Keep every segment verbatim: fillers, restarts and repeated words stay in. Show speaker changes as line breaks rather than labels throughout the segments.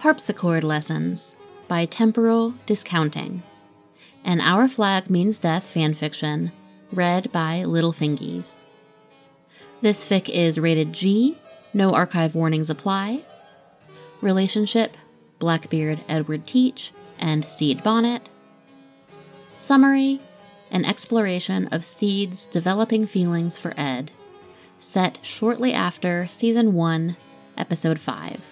Harpsichord Lessons by Temporal Discounting, an Our Flag Means Death fanfiction read by Little Fingies. This fic is rated G, no archive warnings apply. Relationship, Blackbeard Edward Teach and Steed Bonnet. Summary, an exploration of Steed's developing feelings for Ed, set shortly after Season one, Episode five.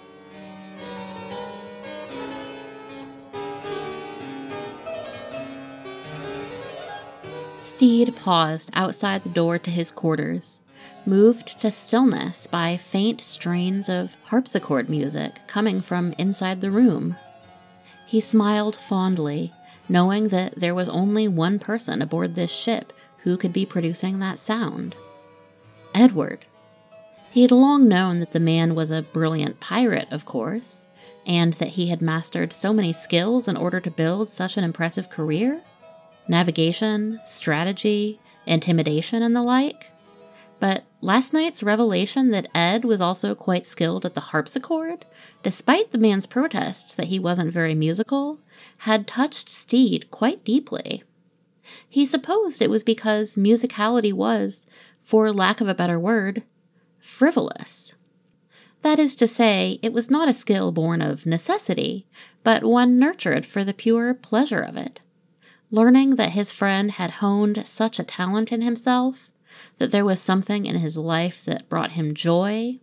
Steed paused outside the door to his quarters, moved to stillness by faint strains of harpsichord music coming from inside the room. He smiled fondly, knowing that there was only one person aboard this ship who could be producing that sound. Edward. He had long known that the man was a brilliant pirate, of course, and that he had mastered so many skills in order to build such an impressive career. Navigation, strategy, intimidation, and the like. But last night's revelation that Ed was also quite skilled at the harpsichord, despite the man's protests that he wasn't very musical, had touched Steed quite deeply. He supposed it was because musicality was, for lack of a better word, frivolous. That is to say, it was not a skill born of necessity, but one nurtured for the pure pleasure of it. Learning that his friend had honed such a talent in himself, that there was something in his life that brought him joy,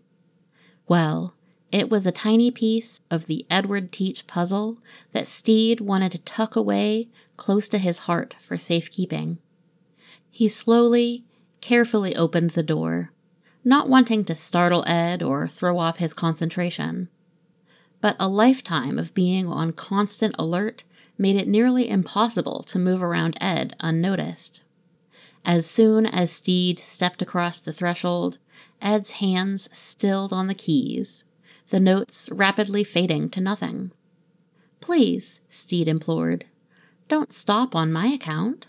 well, it was a tiny piece of the Edward Teach puzzle that Steed wanted to tuck away close to his heart for safekeeping. He slowly, carefully opened the door, not wanting to startle Ed or throw off his concentration. But a lifetime of being on constant alert made it nearly impossible to move around Ed unnoticed. As soon as Steed stepped across the threshold, Ed's hands stilled on the keys, the notes rapidly fading to nothing. "Please," Steed implored, "don't stop on my account."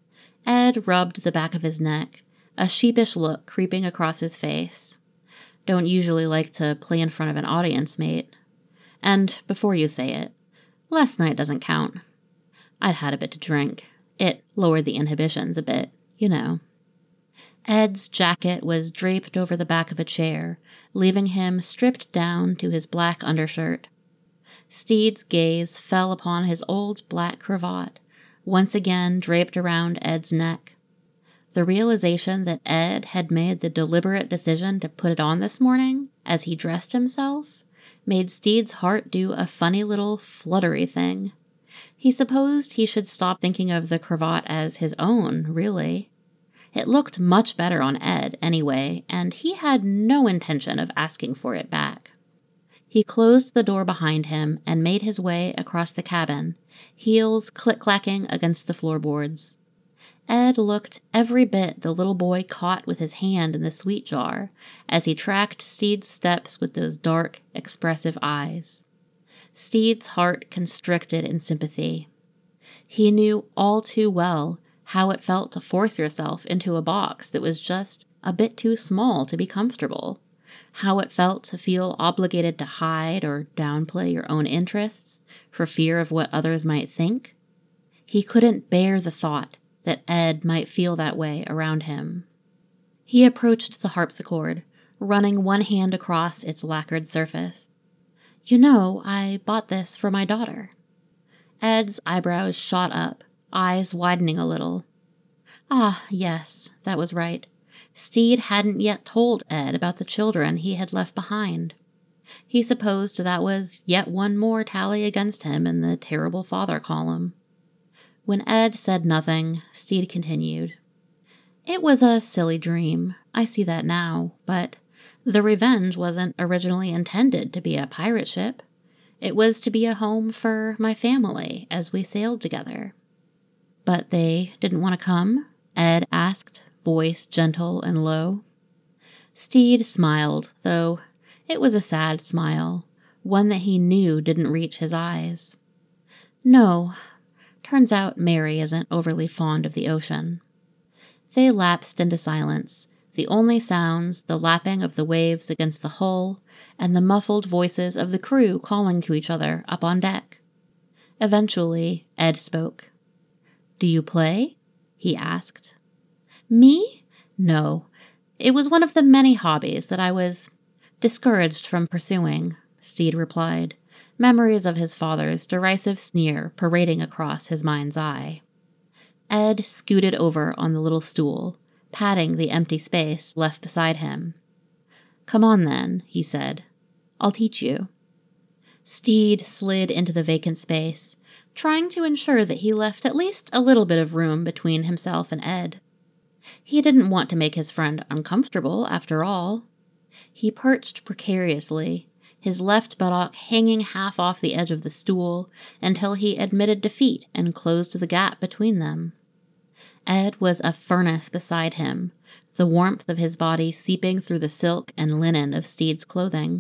Ed rubbed the back of his neck, a sheepish look creeping across his face. "Don't usually like to play in front of an audience, mate. And before you say it, last night doesn't count. I'd had a bit to drink. It lowered the inhibitions a bit, you know." Ed's jacket was draped over the back of a chair, leaving him stripped down to his black undershirt. Steed's gaze fell upon his old black cravat, once again draped around Ed's neck. The realization that Ed had made the deliberate decision to put it on this morning, as he dressed himself, made Steed's heart do a funny little fluttery thing. He supposed he should stop thinking of the cravat as his own, really. It looked much better on Ed, anyway, and he had no intention of asking for it back. He closed the door behind him and made his way across the cabin, heels click-clacking against the floorboards. Ed looked every bit the little boy caught with his hand in the sweet jar as he tracked Steed's steps with those dark, expressive eyes. Steed's heart constricted in sympathy. He knew all too well how it felt to force yourself into a box that was just a bit too small to be comfortable, how it felt to feel obligated to hide or downplay your own interests for fear of what others might think. He couldn't bear the thought that Ed might feel that way around him. He approached the harpsichord, running one hand across its lacquered surface. "You know, I bought this for my daughter." Ed's eyebrows shot up, eyes widening a little. Ah, yes, that was right. Steed hadn't yet told Ed about the children he had left behind. He supposed that was yet one more tally against him in the terrible father column. When Ed said nothing, Steed continued. "It was a silly dream, I see that now, but the Revenge wasn't originally intended to be a pirate ship. It was to be a home for my family as we sailed together." "But they didn't want to come?" Ed asked, voice gentle and low. Steed smiled, though it was a sad smile, one that he knew didn't reach his eyes. "No. Turns out Mary isn't overly fond of the ocean." They lapsed into silence, the only sounds the lapping of the waves against the hull and the muffled voices of the crew calling to each other up on deck. Eventually, Ed spoke. "Do you play?" he asked. "Me? No. It was one of the many hobbies that I was discouraged from pursuing," Steed replied, memories of his father's derisive sneer parading across his mind's eye. Ed scooted over on the little stool, patting the empty space left beside him. "Come on then," he said. "I'll teach you." Steed slid into the vacant space, trying to ensure that he left at least a little bit of room between himself and Ed. He didn't want to make his friend uncomfortable, after all. He perched precariously, his left buttock hanging half off the edge of the stool until he admitted defeat and closed the gap between them. Ed was a furnace beside him, the warmth of his body seeping through the silk and linen of Steed's clothing.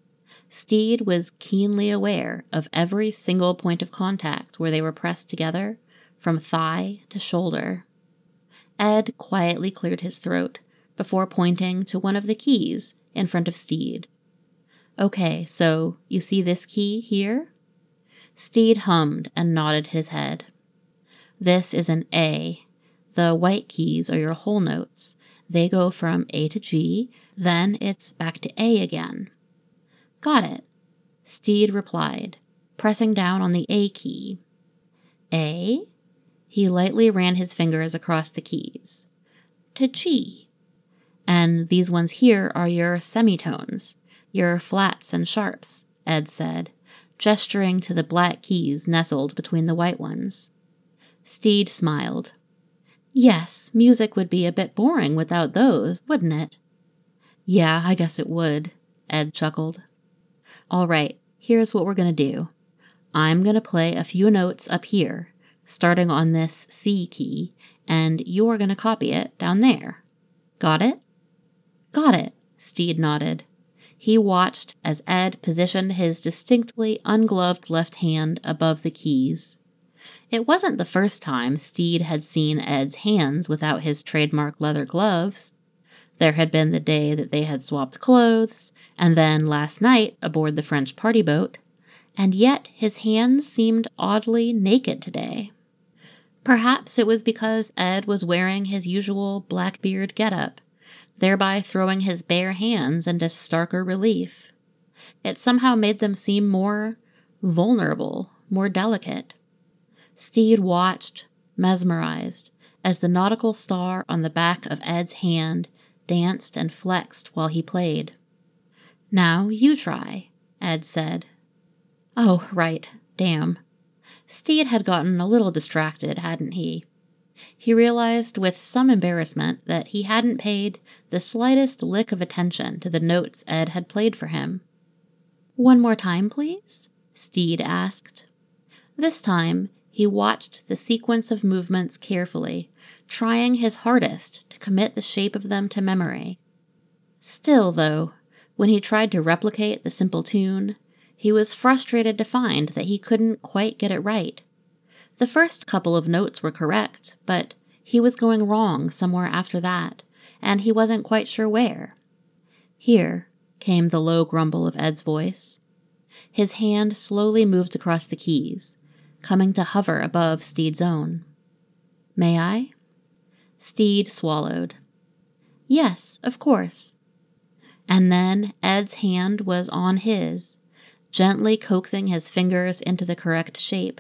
Steed was keenly aware of every single point of contact where they were pressed together, from thigh to shoulder. Ed quietly cleared his throat before pointing to one of the keys in front of Steed. "Okay, so you see this key here?" Steed hummed and nodded his head. "This is an A. The white keys are your whole notes. They go from A to G, then it's back to A again." "Got it," Steed replied, pressing down on the A key. "A?" He lightly ran his fingers across the keys. "To G. And these ones here are your semitones, your flats and sharps," Ed said, gesturing to the black keys nestled between the white ones. Steed smiled. "Yes, music would be a bit boring without those, wouldn't it?" "Yeah, I guess it would," Ed chuckled. "All right, here's what we're going to do. I'm going to play a few notes up here, starting on this C key, and you're going to copy it down there. Got it?" "Got it," Steed nodded. He watched as Ed positioned his distinctly ungloved left hand above the keys. It wasn't the first time Steed had seen Ed's hands without his trademark leather gloves. There had been the day that they had swapped clothes, and then last night aboard the French party boat, and yet his hands seemed oddly naked today. Perhaps it was because Ed was wearing his usual Blackbeard getup, thereby throwing his bare hands into starker relief. It somehow made them seem more vulnerable, more delicate. Steed watched, mesmerized, as the nautical star on the back of Ed's hand danced and flexed while he played. "Now you try," Ed said. Oh, right, damn. Steed had gotten a little distracted, hadn't he? He realized with some embarrassment that he hadn't paid the slightest lick of attention to the notes Ed had played for him. "One more time, please?" Steed asked. This time, he watched the sequence of movements carefully, trying his hardest to commit the shape of them to memory. Still, though, when he tried to replicate the simple tune, he was frustrated to find that he couldn't quite get it right. The first couple of notes were correct, but he was going wrong somewhere after that, and he wasn't quite sure where. "Here," came the low grumble of Ed's voice. His hand slowly moved across the keys, coming to hover above Steed's own. "May I?" Steed swallowed. "Yes, of course." And then Ed's hand was on his, gently coaxing his fingers into the correct shape.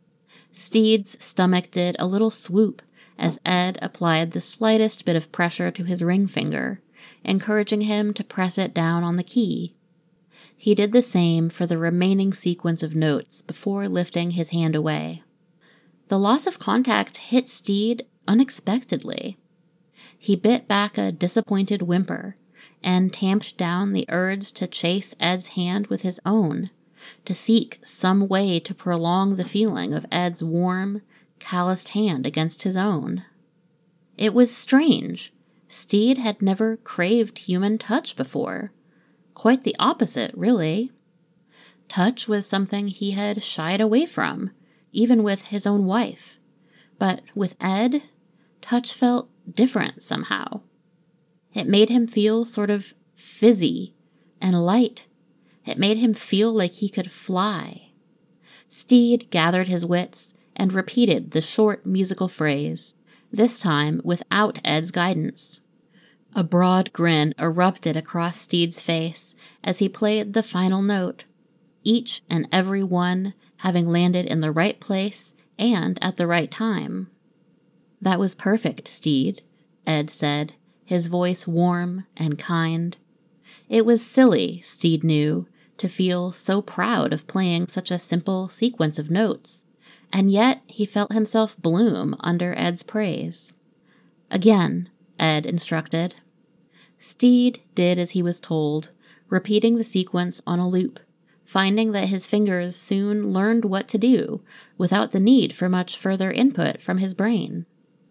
Steed's stomach did a little swoop as Ed applied the slightest bit of pressure to his ring finger, encouraging him to press it down on the key. He did the same for the remaining sequence of notes before lifting his hand away. The loss of contact hit Steed unexpectedly. He bit back a disappointed whimper and tamped down the urge to chase Ed's hand with his own, to seek some way to prolong the feeling of Ed's warm, calloused hand against his own. It was strange. Steed had never craved human touch before. Quite the opposite, really. Touch was something he had shied away from, even with his own wife. But with Ed, touch felt different somehow. It made him feel sort of fizzy and light. It made him feel like he could fly. Steed gathered his wits and repeated the short musical phrase, this time without Ed's guidance. A broad grin erupted across Steed's face as he played the final note, each and every one having landed in the right place and at the right time. That was perfect, Steed, Ed said, his voice warm and kind. It was silly, Steed knew, to feel so proud of playing such a simple sequence of notes, and yet he felt himself bloom under Ed's praise. Again, Ed instructed. Steed did as he was told, repeating the sequence on a loop, finding that his fingers soon learned what to do without the need for much further input from his brain.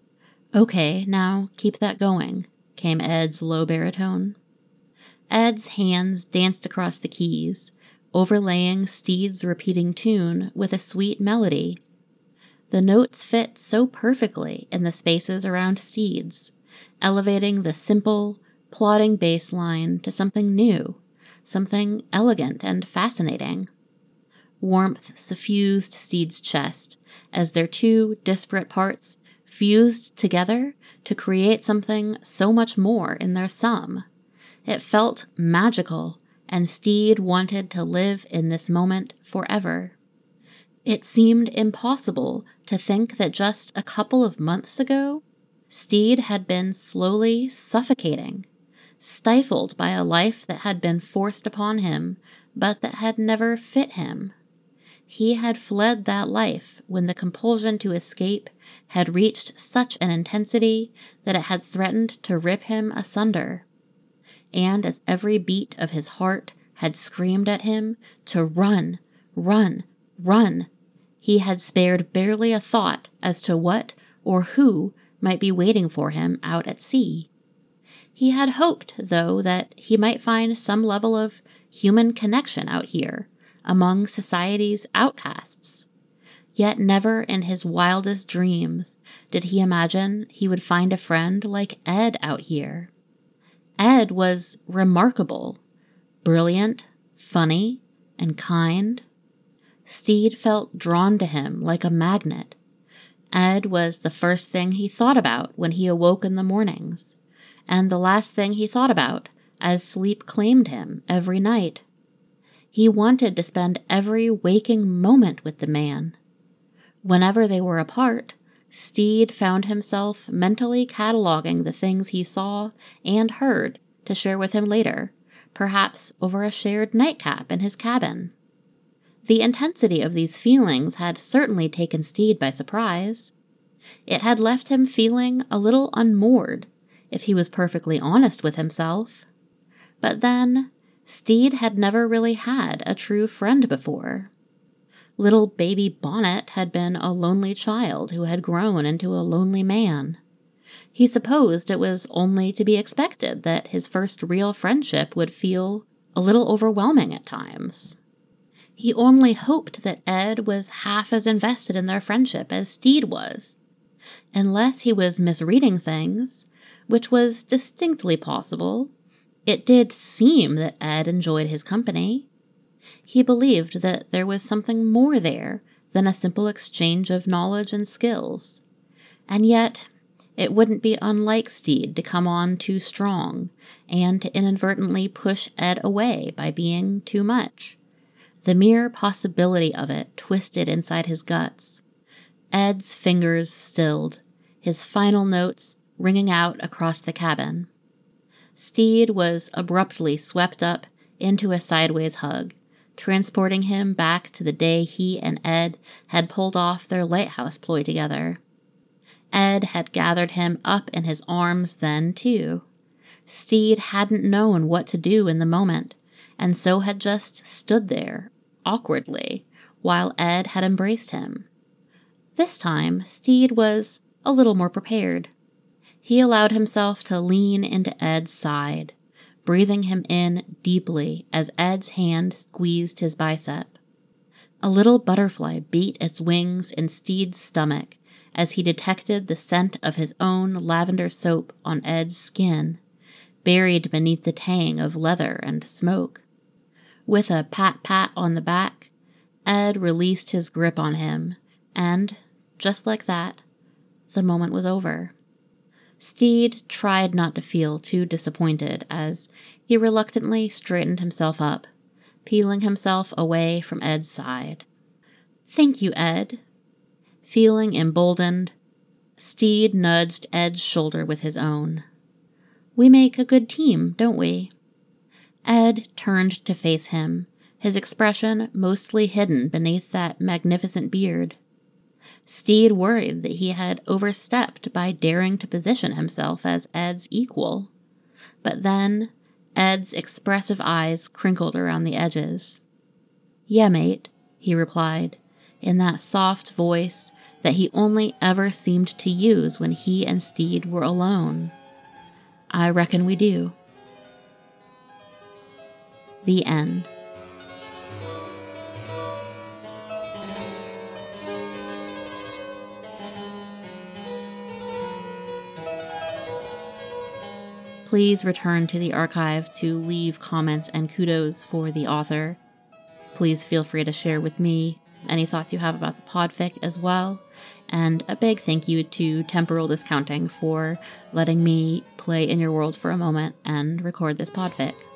Okay, now keep that going, came Ed's low baritone. Ed's hands danced across the keys, overlaying Steed's repeating tune with a sweet melody. The notes fit so perfectly in the spaces around Steed's, elevating the simple, plodding bass line to something new, something elegant and fascinating. Warmth suffused Steed's chest as their two disparate parts fused together to create something so much more in their sum. It felt magical, and Steed wanted to live in this moment forever. It seemed impossible to think that just a couple of months ago, Steed had been slowly suffocating, stifled by a life that had been forced upon him, but that had never fit him. He had fled that life when the compulsion to escape had reached such an intensity that it had threatened to rip him asunder. And as every beat of his heart had screamed at him to run, run, run, he had spared barely a thought as to what or who might be waiting for him out at sea. He had hoped, though, that he might find some level of human connection out here among society's outcasts. Yet never in his wildest dreams did he imagine he would find a friend like Ed out here. Ed was remarkable, brilliant, funny, and kind. Steed felt drawn to him like a magnet. Ed was the first thing he thought about when he awoke in the mornings, and the last thing he thought about as sleep claimed him every night. He wanted to spend every waking moment with the man. Whenever they were apart, Steed found himself mentally cataloging the things he saw and heard to share with him later, perhaps over a shared nightcap in his cabin. The intensity of these feelings had certainly taken Steed by surprise. It had left him feeling a little unmoored, if he was perfectly honest with himself. But then, Steed had never really had a true friend before. Little baby Bonnet had been a lonely child who had grown into a lonely man. He supposed it was only to be expected that his first real friendship would feel a little overwhelming at times. He only hoped that Ed was half as invested in their friendship as Steed was. Unless he was misreading things, which was distinctly possible, it did seem that Ed enjoyed his company. He believed that there was something more there than a simple exchange of knowledge and skills. And yet, it wouldn't be unlike Steed to come on too strong and to inadvertently push Ed away by being too much. The mere possibility of it twisted inside his guts. Ed's fingers stilled, his final notes ringing out across the cabin. Steed was abruptly swept up into a sideways hug, transporting him back to the day he and Ed had pulled off their lighthouse ploy together. Ed had gathered him up in his arms then, too. Steed hadn't known what to do in the moment, and so had just stood there, awkwardly, while Ed had embraced him. This time, Steed was a little more prepared. He allowed himself to lean into Ed's side, breathing him in deeply as Ed's hand squeezed his bicep. A little butterfly beat its wings in Steed's stomach as he detected the scent of his own lavender soap on Ed's skin, buried beneath the tang of leather and smoke. With a pat-pat on the back, Ed released his grip on him, and, just like that, the moment was over. Steed tried not to feel too disappointed as he reluctantly straightened himself up, peeling himself away from Ed's side. "Thank you, Ed." Feeling emboldened, Steed nudged Ed's shoulder with his own. "We make a good team, don't we?" Ed turned to face him, his expression mostly hidden beneath that magnificent beard. Steed worried that he had overstepped by daring to position himself as Ed's equal. But then, Ed's expressive eyes crinkled around the edges. "Yeah, mate," he replied, in that soft voice that he only ever seemed to use when he and Steed were alone. "I reckon we do." The end. Please return to the archive to leave comments and kudos for the author. Please feel free to share with me any thoughts you have about the podfic as well. And a big thank you to Temporal Discounting for letting me play in your world for a moment and record this podfic.